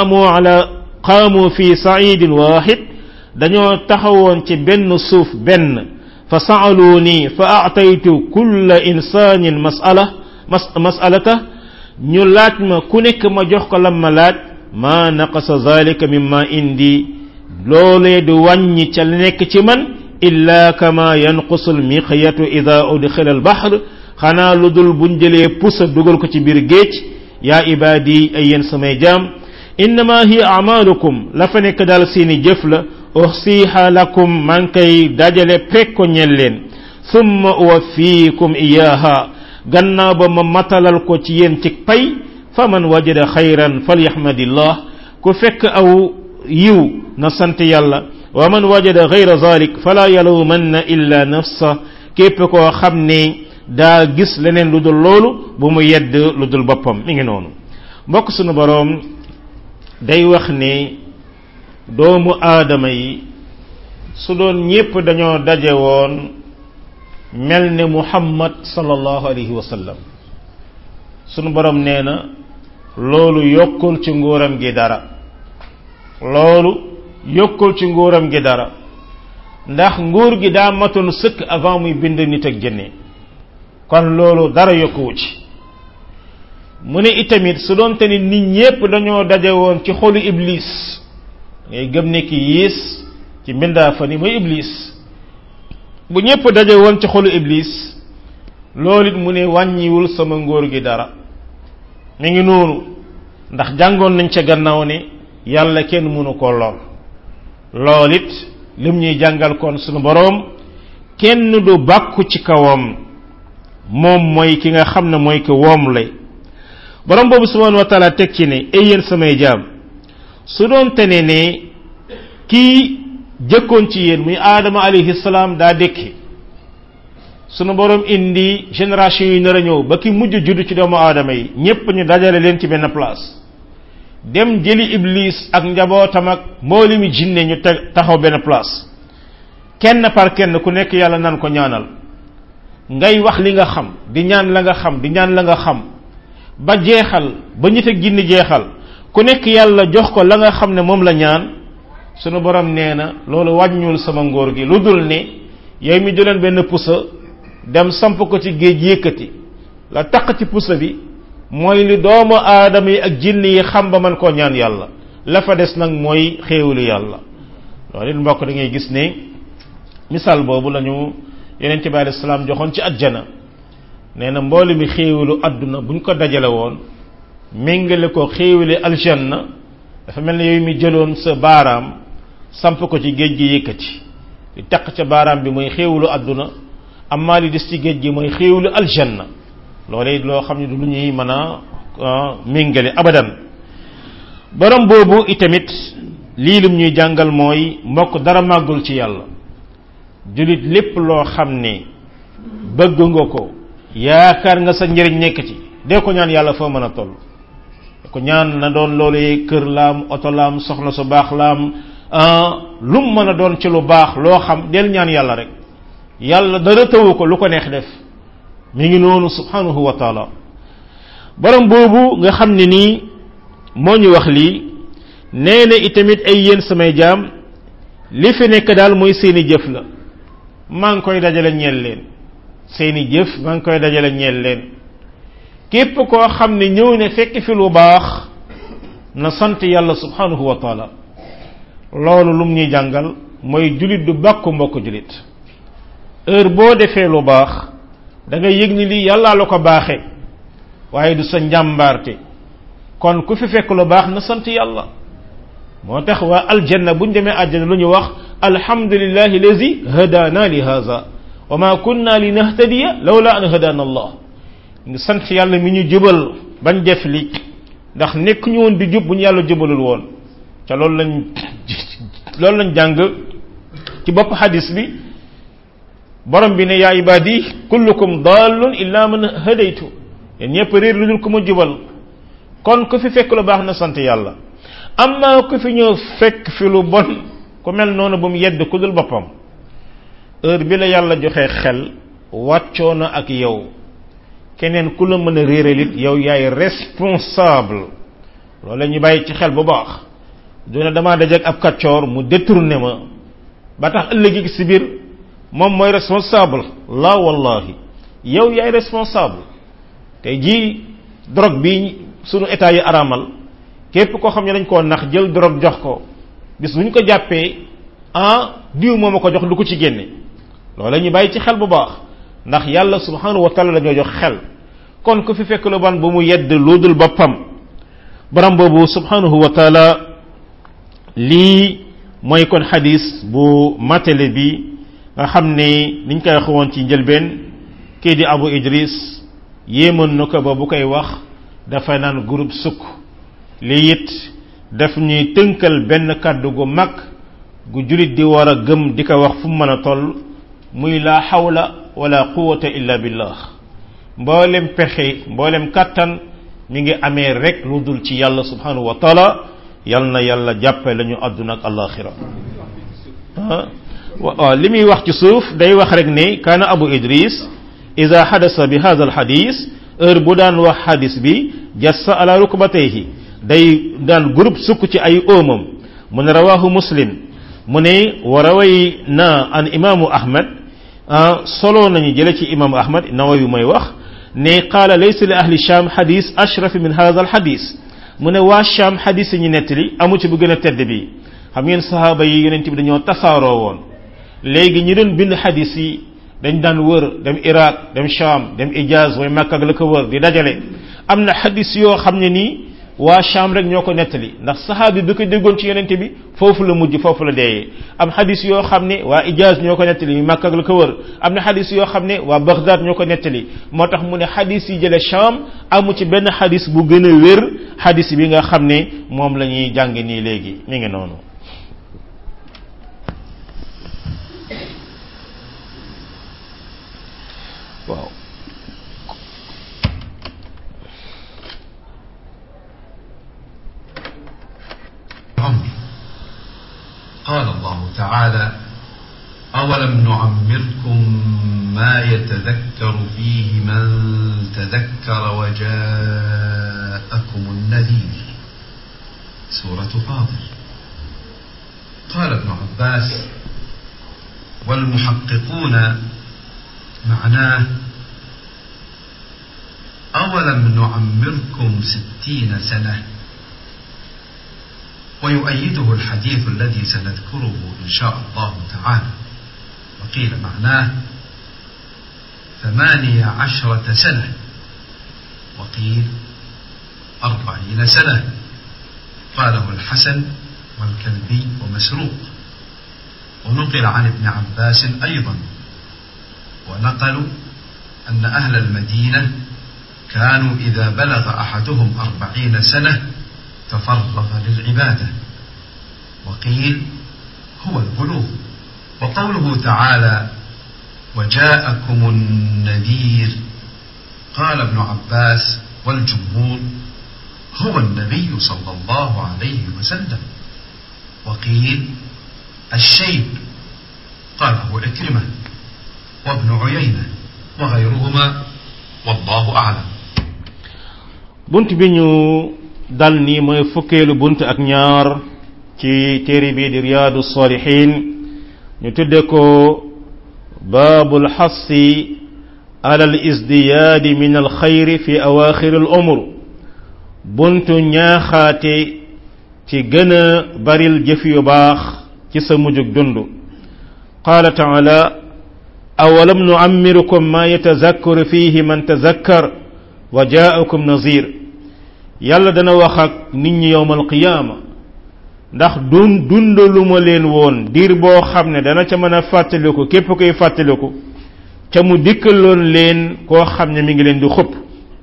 qaamu fi sa'idin wahid dañoo taxawoon ci benn suuf benn fa sa'aluni fa a'taytu kulla insanin mas'alata ñu laaj ma ku nekk ma jox ko lam ma laaj ma naqasa zalika mimma indi loolee du wàññi ca nekk ci man illa kama yanqusu almiqyatu ida udxila albahr xanaa lu dul buñ jëlee pusa dugal ko ci biir géej. yaa ibadi ay yéen samay jaam innama hiya amalukum la fa nekk daal seeni jëf la uhsiha lakum man kay dajale pek ko ñel leen thumma uwaffikum iyaha gannaaw ba ma matalal ko ci yéen ci pay faman wajada xayran falyahmadillah ku fekk aw yiw na sant yàlla wa man wajada ghayra zalik fala yalumanna illa nafsa képp koo xam ne daa gis leneen lu dul loolu bu mu yedd lu dul boppam mi ngi noonu. mbokk sunu boroom day wax ne doomu aadama yi su doon ñépp dañoo daje woon mel ne Muhammad sallallahu alayhi wa sallam sunu boroom nee na loolu yokkul ci nguuram gi dara. loolu yokkul ci nguuram gi dara ndax nguur gi daa matoon sëkk avant muy bind nit ak jinne kon loolu dara yokkuwu ci. mu ne itamit su doonte ni nit ñépp dañoo daje woon ci xolu iblis ngay gëm ne ki yiis ci mbindaa fa ni mooy iblis bu ñépp daje woon ci xolu iblis loolu it mu ne wàññiwul sama ngóor gi dara. mi ngi noonu ndax jàngoon nañ ca gannaaw ne yàlla kenn mënu ko lool lool it lim ñuy jàngal kon sunu boroom kenn du bàkku ci kawam moom mooy ki nga xam ne mooy ko woom lay borom boobu subhanahu wa ta'ala teg ci ne ay yéen samay jaam su doon tene ne kii jëkkoon ci yéen muy aadama alayhi salaam daa dekki sunu borom indi génération yi nar a ñëw ba ki mujj judd ci doomu aadama yi ñépp ñu dajale leen ci benn place dem jëli iblis ak njabootam ak mboolemi jinne ñu taxaw benn place kenn par kenn ku nekk yàlla nan ko ñaanal ngay wax li nga xam di ñaan la nga xam di ñaan la nga xam ba jeexal ba nit ak jinne jeexal ku nekk yàlla jox ko la nga xam ne moom la ñaan sunu borom nee na loolu wàññul sama ngóor gi lu dul ne yow mi jëleen benn pusa dem samp ko ci géej yëkkati la taq ci pusa bi mooy li doomu aadama yi ak jinne yi xam ba man koo ñaan yàlla la fa des nag mooy xéewalu yàlla loolu it mbokk da ngay gis ne misaal boobu lañu yonent bi alayhi salaam joxoon ci ajjana nee na mboolu mi xéewalu àdduna buñ ko dajale woon méngale ko xéewali aljanna dafa mel ne yooyu mi jëloon sa baaraam samp ko ci géej gi yëkkati li taq ca baaraam bi mooy xéewalu àdduna amma li des ci géej gi mooy xéewalu aljanna loolee loo xam ne du lu ñuy mën a méngale abadan borom boobu itamit lii lim ñuy jàngal mooy mbokk dara màggul ci yàlla julit lépp loo xam ne bëgg nga ko yaakaar nga sa njëriñ nekk ci dee ko ñaan yàlla foo mën a toll ko ñaan na doon loolee kër laam oto laam soxna su baax laam lum mën a doon ci lu baax loo xam del ñaan yàlla rek yàlla dara tawu ko lu ko neex def mi ngi noonu subhanahu wa taala borom boobu nga xam ne nii moo ñu wax lii nee na itamit ay yéen samay jaam li fi nekk daal mooy seeni jëf la maa ngi koy dajale ñeel leen seeni jëf maa ngi koy dajale ñeel leen képp koo xam ne ñëw ne fekk fi lu baax na sant yàlla subhanahu wa taala loolu lum ñuy jàngal mooy julit du bàkku mbokk julit heure boo defee lu baax da nga yëg ni lii yàllaa la ko baaxe waaye du sa njàmbaarte kon ku fi fekk lu baax na sant yàlla moo tax waa aljanna buñ demee àjjana lu ñu wax alhamdulillahi lazi hadana li hadha wa ma kunna linahtadiya lawla an hadana allah ngi sant yàlla mi ñu jubal bañ def li ndax nekk ñu woon di jub bu ñu yàlla jubalul woon te loolu lañ jàng ci bopp hadis bi borom bi ne yaa ibadi kullukum dallun illa man hadaytu yéen ñëpp réer lu dul ku ma jubal kon ku fi fekk lu baax na sant yàlla amma ku fi ñëw fekk fi lu bon ku mel noonu bu mu yedd ku dul boppam heure bi la yàlla joxe xel wàccoo na ak yow keneen ku la mën a réeral it yow yaay responsable loolu la ñu bàyyi ci xel bu baax duna damaa dajeek ab kaccoor mu détourné ma ba tax ëllëgi si biir moom mooy responsable la wallahi yow yaay responsable tey jii drogue bi sunu état yi aramal képp koo xam ne dañ koo nax jël drogue jox ko bis bu ñu ko jàppee diw moom a ko jox du ko ci génne loolu la ñu bàyyi ci xel bu baax ndax yàlla subhanahu wa taala la ñoo jox xel kon ku fi fekk lu ban bu mu yedd lu dul boppam borom boobu subhanahu wa taala lii mooy kon xadis bu matale bi nga xam ne niñ koy waxoon ci njëlbeen kii di Abu Idris yéemoon na ko ba bu koy wax dafa naan groupe sukk lii it daf ñuy tënkal benn kàddu gu mag gu julit di war a gëm di ko wax fu mu mën a toll muy la hawla wala quwwata illa billah mboolem pexe mboolem kàttan mi ngi amee rek lu dul ci yàlla subhanahu wa taala yal na yàlla jàppe lañu àdduna ak alaxira li muy wax ci suuf day wax rek ne kaana Abu Idris ida xadasa bi hada al xadis heure bu daan wax xadis bi jassa ala rukbatayhi day daan groupe sukk ci ay oomam mu ne rawahu muslim mu ne wa raway na an imaamu ahmad solo nañu jële ci imaamu ahmad Nawawi mooy wax ne qaala laysa li ahli sham xadis ashraf min hada al xadis mu ne waa sham xadis ñu nettali amu ci bu gën a tedd bi xam ngeen sahaaba yi yonent bi dañoo tasaaroo woon léegi ñi doon bind xadis yi dañ daan wër dem Iraq dem Sham dem Ijaz way Makka ak la ko wër di dajale am na xadis yoo xam ne nii waa Sham rek ñoo ko nettali ndax saxaabi bi ko déggoon ci yonente bi foofu la mujj foofu la deeyee am xadis yoo xam ne waa Ijaz ñoo ko nettali yu Makka ak la ko wër am na xadis yoo xam ne waa Baghdad ñoo ko nettali moo tax mu ne xadis yi jële Sham amu ci benn xadis bu gën a wér xadis bi nga xam ne moom la ñuy jàng nii léegi mi ngi noonu waaw قال الله تعالى أولم نعمركم ما يتذكر فيه من تذكر وجاءكم النذير سورة فاطر قال ابن عباس والمحققون معناه أولم نعمركم 60 سنة ويؤيده الحديث الذي سنذكره إن شاء الله تعالى وقيل معناه 18 سنة وقيل 40 سنة قاله الحسن والكلبي ومسروق ونقل عن ابن عباس أيضا ونقلوا أن أهل المدينة كانوا إذا بلغ أحدهم 40 سنة تفرغ للعبادة وقيل هو البلوغ وقوله تعالى وجاءكم النذير قال ابن عباس والجمهور هو النبي صلى الله عليه وسلم وقيل الشيب قاله عكرمة وابن عيينة وغيرهما والله أعلم bunt bi ñu dal ni mooy fukkeelu bunt ak ñaar ci téere bi di riyaadu salihin ñu tudde ko baabul xassi ala al isdiyaadi min al xayri fi awaaxir al umur buntu ñaaxaate ci gën a baril jëf yu baax ci sa mujjug dund qaala taala awalam nuammirukum ma yatazakkaru fihi man tazakkar wa jaakum nazir yàlla dana wax ak nit ñi yowmal qiyaama ndax dundalu ma leen woon diir boo xam ne dana ca mën a fàttaliku képp koy fàttaliku ca mu dikkaloon leen koo xam ne mi ngi leen di xupp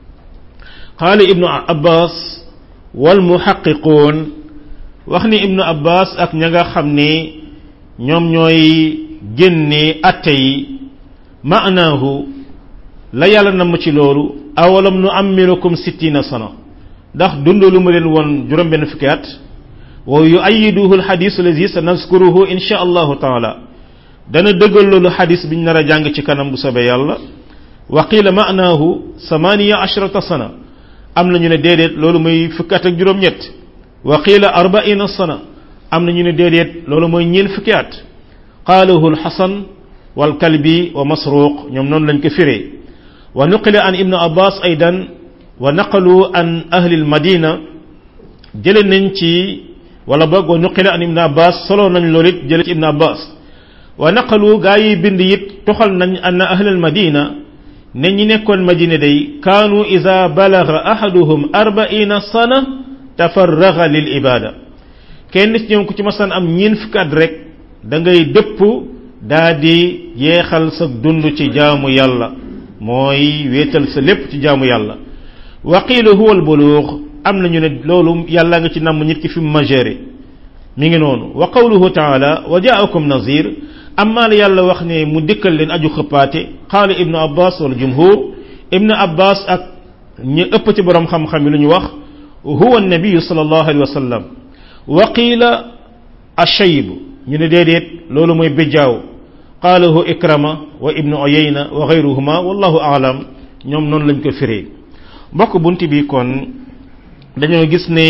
qaala ibnu abbas wal muhaqiquun wax ni ibnu abbas ak ña nga xam ne ñoom ñooy génne atte yi maanaahu la yàlla namm ci loolu awalam nu ammirukum 60 sana ndax dundalu ma leen woon juróom benn fukki at wa yuayiduhu alxadis allazi sanazkuruhu insha allahu taala dana dëggal loolu xadis biñ nar a jàng ci kanam bu sobe yàlla wa qila maanaahu 18 sana am na ñu ne déedéet loolu mooy fukki at ak juróom ñett wa qila 40 sana am na ñu ne déedéet loolu mooy ñeen fukki at qaalahu alxasan walkalbi wa masruq ñoom noonu lañ ko firee wa nuqila an ibnu abbas aydan wa naqalu an ahli almadina jële nañ ci wala boog wa nuqila an ibnu abbas solo nañ loolu it jële ci ibnu abbas wa naqalu gaa yi bind it toxal nañ anna ahli almadina ne ñi nekkoon madina day kaanu ida balaga ahaduhum 40 sana tafarraga lil ibada kenn ci ñoom ku ci masan am ñeen fukki at rek da ngay dëpp daa di yeexal sa dund ci jaamu yàlla mooy wéetal sa lépp ci jaamu yàlla wa qiila huwa al bulugh am nañu ne loolu yàlla nga ci namm nit ki fi mu majeure mi ngi noonu wa qawluhu taala wa jaakum nazir amma la yàlla wax ne mu dikkal leen aju xëppaate qaala ibnu abbas wal jumhur ibnu abbas ak ñi ëpp ci borom xam-xam yi lu ñu wax huwa an-nabiy sallallahu alayhi wa sallam wa qiila ash-shayb ñu ne déedéet loolu mooy bijjaaw qaalahu ikrama wa ibnu uyayna wa ghayruhuma wallahu a'lam ñoom noonu lañ ko firee mbokk bunt bi kon dañoo gis ne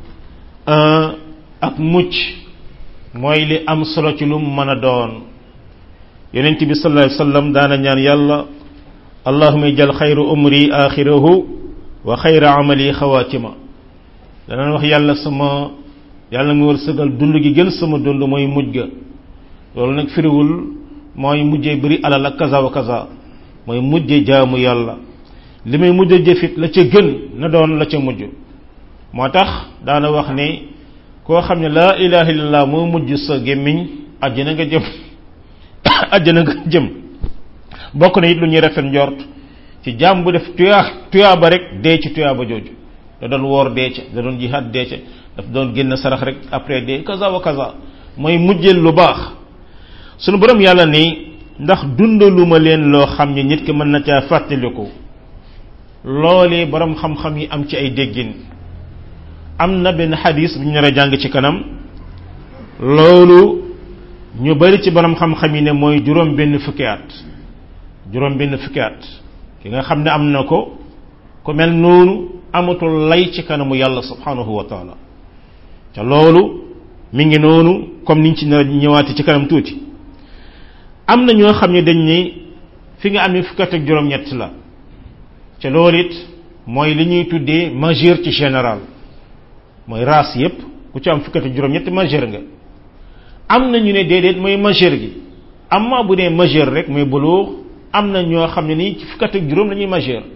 ak mucc mooy li am solo ci lu mën a doon yonent bi sallallahu alayhi wasallam daana ñaan yàlla allahumma ijal xayru umri axirahu wa xayra amali xawaatima dana wax yàlla yàlla nga wërsëgal dund gi gën sama dund mooy mujj ga loolu nag firiwul mooy mujjee bëri alal ak kaza wa kaza mooy mujje jaamu yàlla li may mujj jëfit la ca gën na doon la ca mujj moo tax daana wax ne koo xam ne laa ilaha illallah moo mujj sa gémmiñ àjjana nga jëm àjjana nga jëm bokk na it lu ñuy rafet njort ci jaam bu def tuyaaba rek dee ci tuyaaba jooju da doon woor dee ca da doon jihaad dee ca daf doon génn sarax rek après dee kaza wa kaza mooy mujjeel lu baax sunu borom yàlla ni ndax dundaluma leen loo xam ne nit ki mën na caa fàttaliku loolee borom xam-xam yi am ci ay déggin am na benn xadis bu ñu nar a jàng ci kanam loolu ñu bari ci borom xam-xam yi ne mooy juróom benn fukki at ki nga xam ne am na ko ku mel noonu amatul lay ci kanamu yàlla subhanahu wa taala te loolu mi ngi noonu comme niñ ci nar a ñëwaati ci kanam tuuti am na ñoo xam ne dañ ni fi nga amee fukki at ak juróom-ñett la ca loolu it mooy li ñuy tuddee majeur ci général mooy race yépp ku ci am fukki at ak juróom-ñett majeur nga am na ñu ne déedéet mooy majeur gi amma bu dee majeur rek mooy buluux am na ñoo xam ne nii ci fukki at ak juróom la ñuy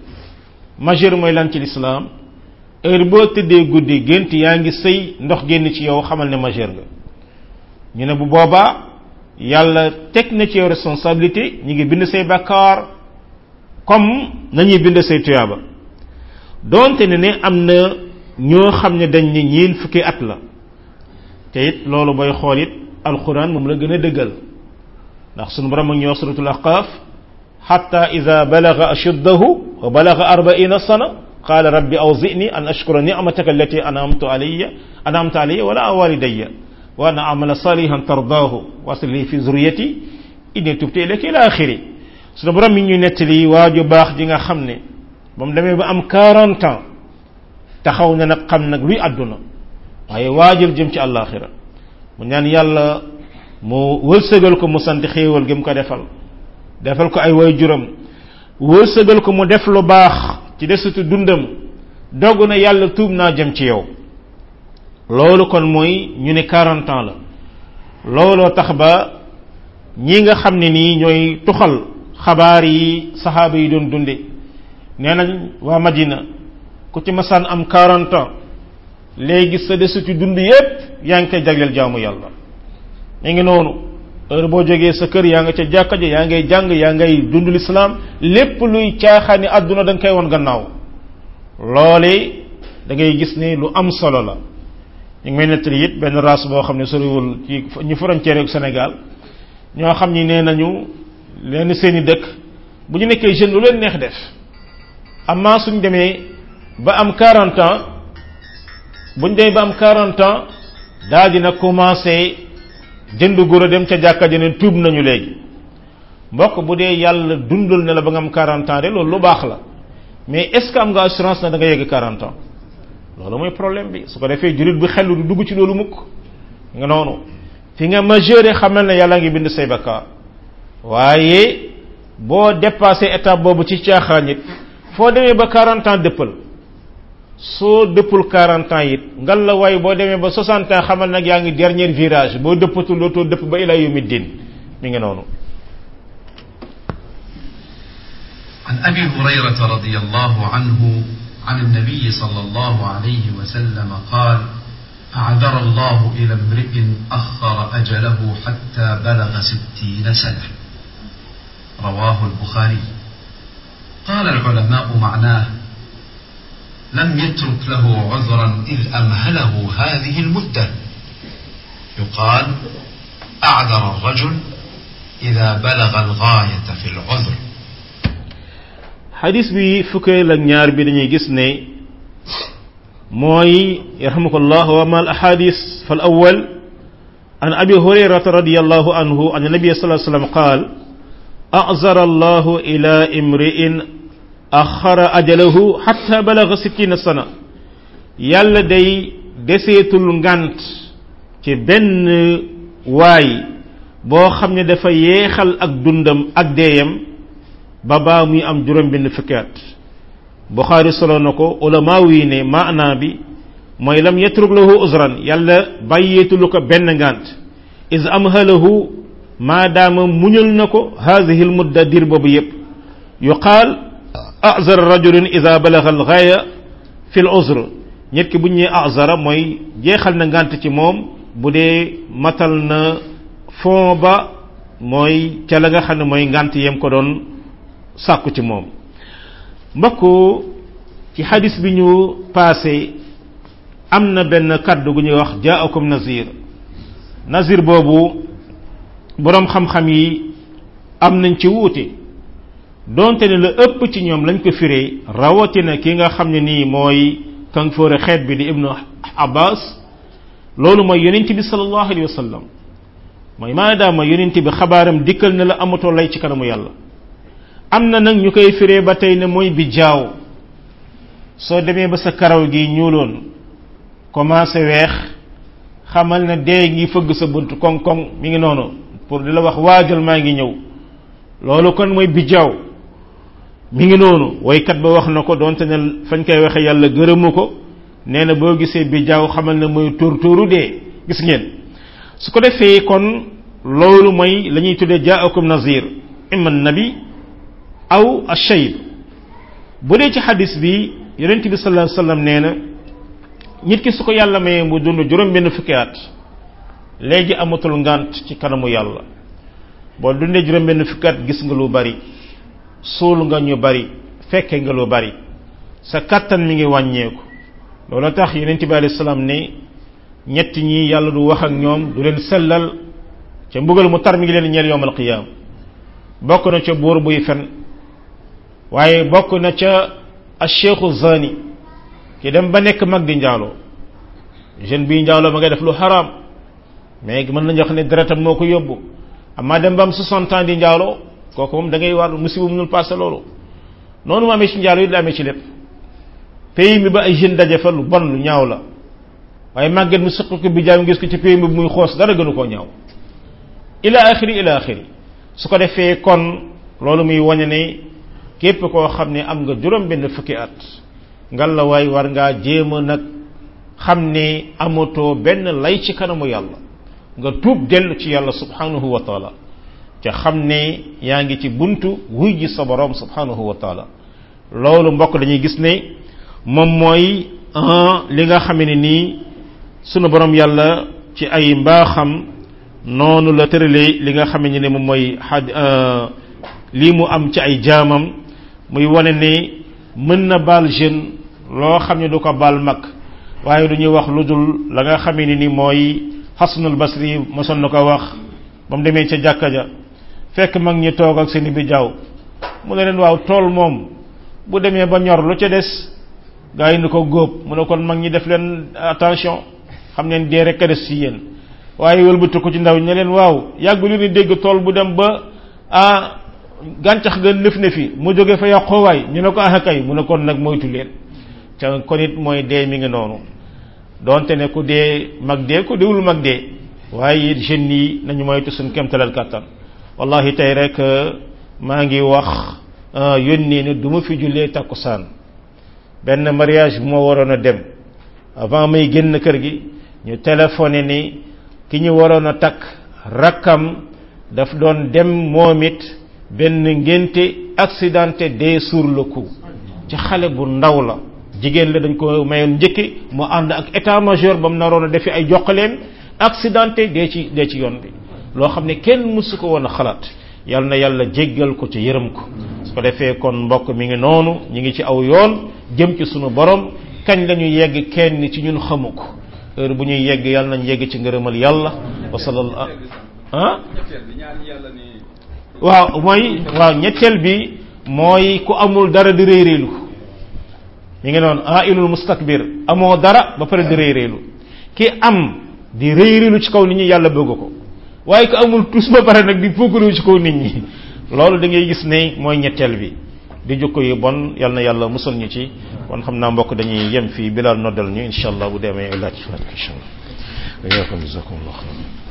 majeur mooy lan ci lislaam heure boo tëddee guddi gént yaa ngi sëy ndox génn ci yow xamal ne majeur nga ñu ne bu boobaa yàlla teg na ci yow responsabilité ñu ngi bind say bakkaar comme nañuy bind say tuyaaba donte ne am na ñoo xam ne dañ ne ñeen fukki at la te it loolu booy xool it alquran moom la gën a dëggal ndax sunu borom ak ñu wax suratul ahqaf hatta idha balagha ashuddahu wa balagha 40 sana qala rabbi awzi'ni an ashkura ni'mataka allati an'amta alayya wa ala walidayya wa an a'mala salihan tardahu wa aslih li fi zurriyyati inni tubtu ilayka ila akhiri sunu borom mi ñu nettali waaju baax ji nga xam ne ba mu demee ba am 40 ans taxaw na nag xam nag luy àdduna waaye waajal jëm ci àllaaxira mu ñaan yàlla mu wërsëgal ko mu sant xéewal gi mu ko defal ko ay waajuram wërsëgal ko mu def lu baax ci desitu dundam dogg na yàlla tuub naa jëm ci yow loolu kon mooy ñu ne 40 ans la looloo tax ba ñi nga xam ne nii ñooy tuxal xabaar yi saxaaba yi doon dunde nee nañ waa Madina ku ci masaan am 40 ans léegi sa desitu dund yépp yaa ngi koy jagleel jaamu yàlla mi ngi noonu heure boo jógee sa kër yaa nga ca jàkka ja yaa ngay jàng yaa ngay dund lislaam lépp luy caaxaani àdduna da nga koy won gannaaw loole da ngay gis ne lu am solo la ñu ngi may nettali it benn race boo xam ne soriwul ci ñu frontière ak Sénégal ñoo xam ni nee nañu leen seeni dëkk bu ñu nekkee jeune lu leen neex def amma suñ demee ba am 40 ans buñ demee ba am 40 ans daa dina commencé jënd guro dem ca jàkka ja ne tuub nañu léegi mbokk bu dee yàlla dundal ne la ba nga am 40 ans de loolu lu baax la mais est-ce que am nga assurance na da nga yegg 40 ans loolu mooy problème bi su ko defee jurit bu xelu du dugg ci loolu mukk nga noonu fi nga majeure xamal ne yàlla ngi bind say bakkaar waaye boo dépassé étape boobu ci caaxaan it foo demee ba 40 ans dëppal soo dëppul 40 ans it ngal la waaye boo demee ba 60 ans xamal nag yaa ngi dernier virage boo dëppatul dootoo dëpp ba ila yawmi din mi ngi noonu. عن أبي هريرة رضي الله عنه عن النبي صلى الله عليه وسلم قال أعذر الله إلى امرئ أخر أجله حتى بلغ 60 سنة رواه البخاري. قال العلماء معناه لم يترك له عذرا إذ أمهله هذه المدة. يقال أعذر الرجل إذا بلغ الغاية في العذر. حديث بي فكي لنيار بي دنيي غيس ني موي يرحمك الله وما الاحاديث فالاول عن ابي هريره رضي الله عنه ان النبي صلى الله عليه وسلم قال اعذر الله الى امرئ اخر اجله حتى بلغ 60 سنه يالا داي ديسيتول ngant ci ben way bo xamne dafa yexal ak dundam ak deyam baba muy am juróom benn fukkat Bukhari solo nako ulama wi ne maana bi moy lam yatruk lahu uzran yalla bayetul ko ben ngant iz amhalahu ma dama muñul nako hadhihi al mudda dir bobu yep yuqal a'zar rajul idha balagha al ghaya fi al uzr nit ki buñé a'zara moy jéxal na ngant ci mom budé matal na fon ba moy ca la nga xamne moy ngant yem ko don sàkku ci moom mbokku ci hadis bi ñu passé am na benn kaddu gu ñuy wax jaakum nazir boobu boroom xam-xam yi am nañ ci wuute donte ne la ëpp ci ñoom lañ ko firee rawatina ki nga xam ne nii mooy kanfoore xeet bi di ibnu abbas loolu mooy yonent bi sallallahu alayhi wa sallam mooy maadaama yonent bi xabaaram dikkal na la amatoo lay ci kanamu yàlla am na nag ñu koy firee ba tey ne mooy bi jaaw soo demee ba sa karaw gi ñuuloon commencé weex xamal na dee ngi fëgg sa bunt koŋ-koŋ mi ngi noonu pour di la wax waajal maa ngi ñëw loolu kon mooy bi jaaw mi ngi noonu waykat ba wax na ko donte ne fañ koy waxe yàlla gërëmu ko nee na boo gisee bi jaaw xamal na mooy tóor-tóoru dee gis ngeen su ko defee kon loolu mooy la ñuy tuddee jaakum nazir imma nabi aw ashayb bu dee ci xadis bi yonent bi sallallahu alayhi wasallam nee na nit ki su ko yàlla mayee mu dund juróom benn fukki at léegi amatul ngant ci kanamu yàlla boo dundee juróom benn fukki at gis nga lu bari suul nga ñu bari fekke nga lu bari sa kattan mi ngi wàññeeku loolu tax yonent bi alayhi salaam ne ñett ñi yàlla du wax ak ñoom du leen sellal ca mbugal mu tar mi ngi leen ñeel yowmal qiyaam bokk na ca buur buy fen waaye bokk na ca acheikhu zani ki dem ba nekk mag di njaaloo jeune bii njaaloo ma ngay def lu xaraam mais mën nañu wax ne deretam moo ko yóbbu amaa dem ba am 60 ans di njaaloo kooku moom da ngay war musiba mënul passé loolu noonu mu amee ci njaaloo yi la amee ci lépp pays mi ba ay jeune daje fa lu bon lu ñaaw la waaye màgget mu sëq ko bi jaam gis ko ci pays mi muy xoos dara gënu koo ñaaw ila axiri su ko defee kon loolu muy wañe ne képp koo xam ne am nga juróom benn fukki at ngal la waay war ngaa jéem a nag xam ne amatoo benn lay ci kanamu yàlla nga tuub dellu ci yàlla subhanahu wa taala te xam ne yaa ngi ci buntu wuy ji sa borom subhanahu wa taala loolu mbokk dañuy gis ne moom mooy li nga xam ne nii sunu borom yàlla ci ay mbaaxam noonu la tëralee li nga xam ne moom mooy lii mu am ci ay jaamam muy wane ne mën na baal jeune loo xam ne du ko baal mag waaye du ñuy wax lu dul la nga xam ne ni mooy Hasanul Basri mosoon na ko wax ba mu demee ca jàkka ja fekk mag ñi toog ak seen bi jaaw mu ne leen waaw tool moom bu demee ba ñor lu ca des gaa yi ni ko góob mu ne kon mag ñi def leen attention xam leen dee rek a des ci yéen waaye wëlbatu ko ci ndaw ñe leen waaw yàgg lu ni dégg tool bu dem ba gàncax ga lëf ne fi mu jóge fa yàqoowaay ñu ne ko kay mu ne kon nag moytu leen ca kon it mooy dee mi ngi noonu donte ne ku dee mag dee ku déwul mag dee waaye it jeunes yi nañu moytu suñ kemtalal kàttan wallahi tey rek maa ngi wax yónnee ne du ma fi jullee takkusaan benn mariage bu ma waroon a dem avant may génn kër gi ñu téléphoné ni ki ñu waroon a takk rakkam daf doon dem moom it benn ngénte accidenté dee sur le coup ci xale bu ndaw la jigéen la dañ ko mayoon njëkki mu ànd ak état major ba mu naroon a defi ay joxaleen accidenté dee ci yoon bi loo xam ne kenn mësu ko woon a xalaat yal na yàlla jéggal ko ci yërëm ko su ko defee kon mbokk mi ngi noonu ñu ngi ci aw yoon jëm ci sunu borom kañ la ñu yegg kenn ci ñun xamu ko heure bu ñuy yegg yàlla nañ yegg ci ngërëmal yàlla wa sallallahu waaw ñetteel bi mooy ku amul dara di réeréelu mi ngi noonu ilul mustakbir amoo dara ba pare di réeréelu ki am di réeréelu ci kaw nit ñi yàlla bëgg ko waaye ku amul tus ba pare nag di pokkaru ci kaw nit ñi loolu da ngay gis ne mooy ñetteel bi di jukko yu bon yal na yàlla musal ñu ci kon xam naa mbokk dañuy yem fii bilal noddal ñu insha allah bu demee laaj insha allah